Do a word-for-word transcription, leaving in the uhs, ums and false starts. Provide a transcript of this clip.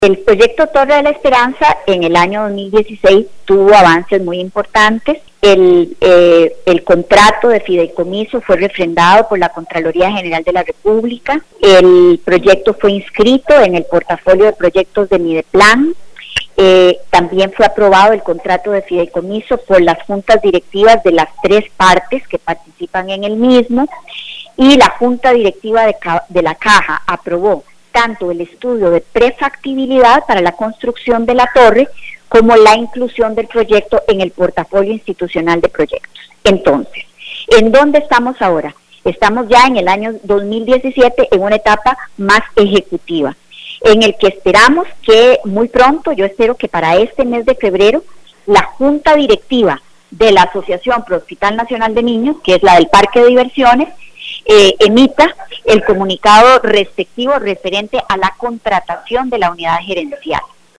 El proyecto Torre de la Esperanza en el año dos mil dieciséis tuvo avances muy importantes. El, eh, el contrato de fideicomiso fue refrendado por la Contraloría General de la República. El proyecto fue inscrito en el portafolio de proyectos de Mideplan. Eh, también fue aprobado el contrato de fideicomiso por las juntas directivas de las tres partes que participan en el mismo, y la junta directiva de, de la Caja aprobó tanto el estudio de prefactibilidad para la construcción de la torre como la inclusión del proyecto en el portafolio institucional de proyectos. Entonces, ¿en dónde estamos ahora? Estamos ya en el año dos mil diecisiete en una etapa más ejecutiva, en el que esperamos que muy pronto, yo espero que para este mes de febrero, la junta directiva de la Asociación Pro Hospital Nacional de Niños, que es la del Parque de Diversiones, Eh, emita el comunicado respectivo referente a la contratación de la unidad gerencial.